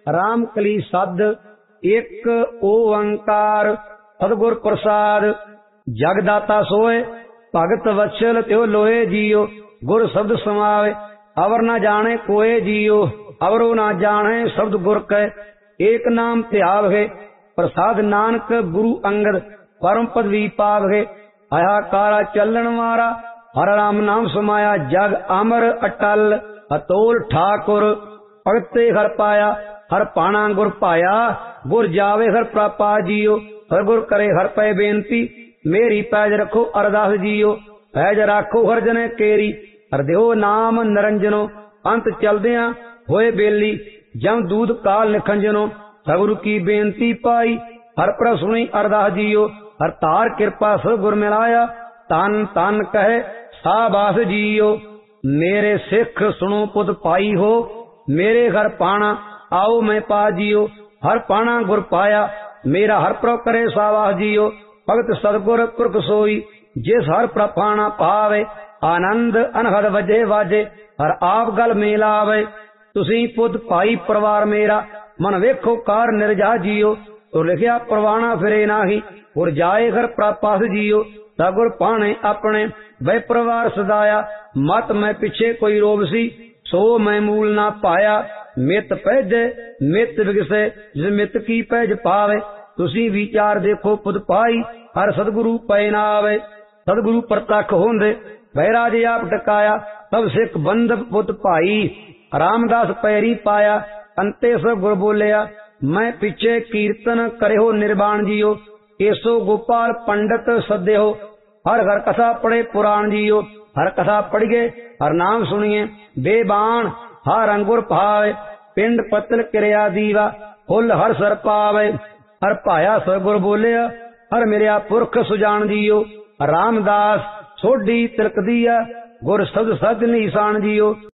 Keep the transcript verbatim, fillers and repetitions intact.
राम कली सद एक ओंकार सतगुर प्रसाद। जगदाता सोए भगत वत्सल त्यो लोए जियो, गुर शब्द समावे अवर न जाने कोए जियो। अवरो न जाने शब्द गुर कै एक नाम त्याव है, प्रसाद नानक गुरु अंगद परम पदवी पाव है। हाहाकारा चलन मारा हर राम नाम समाया, जग अमर अटल अतोल ठाकुर। भगते हर पाया हर पाना गुर पाया, गुर जावे हर प्रापा जियो। हर गुर करे हर पै बेनती, मेरी पैज रखो अरदास जियो। पैज राखो हर जने केरी, हर देहो नाम निरंजनो। अंत चलदियां होए बेली, जम दूध काल निखंजनो। सगुरु की बेनती पाई, हर पर सुनी अरदास जियो। हर तार कृपा सब गुर मिलाया, तन तन कहे साबास जियो। मेरे सिख सुनो पुत पाई हो, मेरे घर पाना आओ मैं पा जियो। हर पाना गुर पाया, मेरा हर प्रो करे साबास जियो। भगत सतगुर पुरख सोई, जिस हर प्रपाना पावे। आनंद अनहद वजे वाजे, हर आप गल मेलावे। तुसी पुत भाई परिवार मेरा, मन वेखो कार निर्जा जियो। तो लिखिया परवाना फिरे नाही, उर जाए घर प्रापास जियो। सगुर पाने अपने वह परिवार सदाया, मत मैं पिछे कोई रोब सी, सो मैं मूल ना पाया। मित पैजे मित विगसे, जिस मित की पैज पावे। तुसी विचार देखो पुत पाई, हर सतगुरु पै नावे। सतगुरु प्रतख होंदे बैराज आप टकाया, तब सिख बंधक पुत भाई। रामदास पैरी पाया, अंते सो गुर बोलिया, मैं पिछे कीर्तन करे हो निर्वाण जियो। केसो गोपाल पंडित सदे हो, हर घर कथा पढ़े पुराण जियो। हर कथा पढ़िए हर नाम सुनिए, बेबान हर अंगुर भावे। पिंड पतल क्रिया दीवा, फुल हर सर पावे। हर पाया सो गुर बोलिया, हर मेरिया पुरख सुजान जियो। रामदास सोढ़ी तिलक दिया, गुर शब्द सद निशान जियो।